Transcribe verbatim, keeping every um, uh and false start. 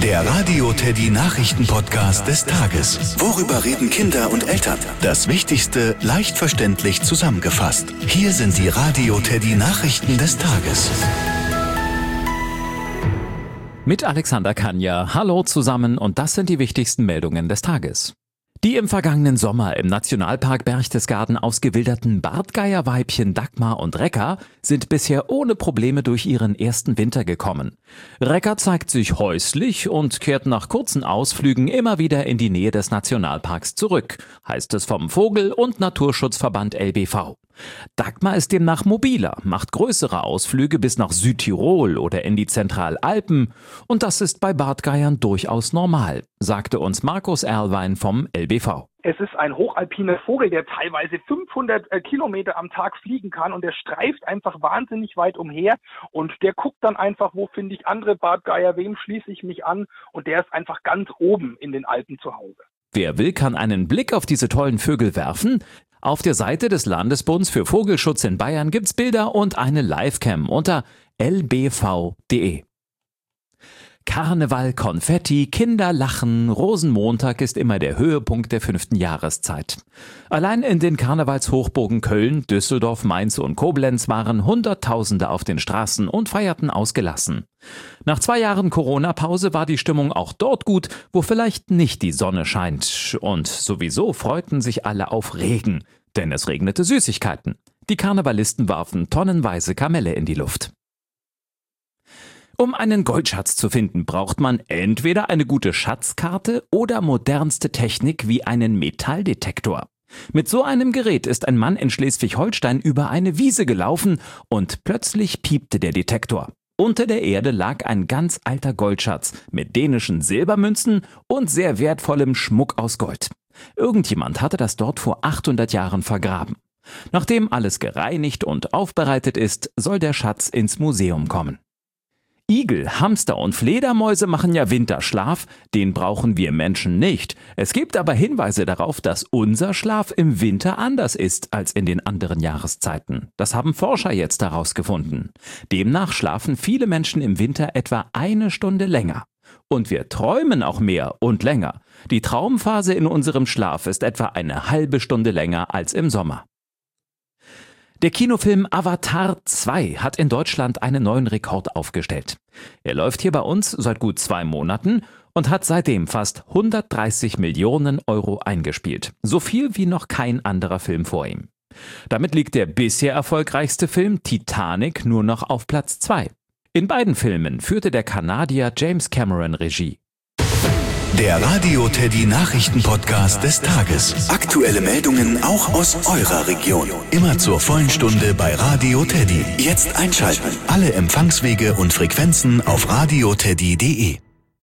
Der Radio Teddy Nachrichten-Podcast des Tages. Worüber reden Kinder und Eltern? Das Wichtigste leicht verständlich zusammengefasst. Hier sind die Radio Teddy Nachrichten des Tages. Mit Alexander Kanja. Hallo zusammen und das sind die wichtigsten Meldungen des Tages. Die im vergangenen Sommer im Nationalpark Berchtesgaden ausgewilderten Bartgeierweibchen Dagmar und Rekka sind bisher ohne Probleme durch ihren ersten Winter gekommen. Rekka zeigt sich häuslich und kehrt nach kurzen Ausflügen immer wieder in die Nähe des Nationalparks zurück, heißt es vom Vogel- und Naturschutzverband L B V. Dagmar ist demnach mobiler, macht größere Ausflüge bis nach Südtirol oder in die Zentralalpen und das ist bei Bartgeiern durchaus normal, sagte uns Markus Erlwein vom L B V. Es ist ein hochalpiner Vogel, der teilweise fünfhundert Kilometer am Tag fliegen kann und der streift einfach wahnsinnig weit umher und der guckt dann einfach, wo finde ich andere Bartgeier, wem schließe ich mich an und der ist einfach ganz oben in den Alpen zu Hause. Wer will, kann einen Blick auf diese tollen Vögel werfen. Auf der Seite des Landesbunds für Vogelschutz in Bayern gibt's Bilder und eine Livecam unter l b v punkt d e. Karneval, Konfetti, Kinder lachen, Rosenmontag ist immer der Höhepunkt der fünften Jahreszeit. Allein in den Karnevalshochburgen Köln, Düsseldorf, Mainz und Koblenz waren Hunderttausende auf den Straßen und feierten ausgelassen. Nach zwei Jahren Corona-Pause war die Stimmung auch dort gut, wo vielleicht nicht die Sonne scheint. Und sowieso freuten sich alle auf Regen, denn es regnete Süßigkeiten. Die Karnevalisten warfen tonnenweise Kamelle in die Luft. Um einen Goldschatz zu finden, braucht man entweder eine gute Schatzkarte oder modernste Technik wie einen Metalldetektor. Mit so einem Gerät ist ein Mann in Schleswig-Holstein über eine Wiese gelaufen und plötzlich piepte der Detektor. Unter der Erde lag ein ganz alter Goldschatz mit dänischen Silbermünzen und sehr wertvollem Schmuck aus Gold. Irgendjemand hatte das dort vor achthundert Jahren vergraben. Nachdem alles gereinigt und aufbereitet ist, soll der Schatz ins Museum kommen. Igel, Hamster und Fledermäuse machen ja Winterschlaf, den brauchen wir Menschen nicht. Es gibt aber Hinweise darauf, dass unser Schlaf im Winter anders ist als in den anderen Jahreszeiten. Das haben Forscher jetzt herausgefunden. Demnach schlafen viele Menschen im Winter etwa eine Stunde länger. Und wir träumen auch mehr und länger. Die Traumphase in unserem Schlaf ist etwa eine halbe Stunde länger als im Sommer. Der Kinofilm Avatar zwei hat in Deutschland einen neuen Rekord aufgestellt. Er läuft hier bei uns seit gut zwei Monaten und hat seitdem fast hundertdreißig Millionen Euro eingespielt. So viel wie noch kein anderer Film vor ihm. Damit liegt der bisher erfolgreichste Film Titanic nur noch auf Platz zwei. In beiden Filmen führte der Kanadier James Cameron Regie. Der Radio Teddy Nachrichten-Podcast des Tages. Aktuelle Meldungen auch aus eurer Region. Immer zur vollen Stunde bei Radio Teddy. Jetzt einschalten. Alle Empfangswege und Frequenzen auf radio teddy punkt de.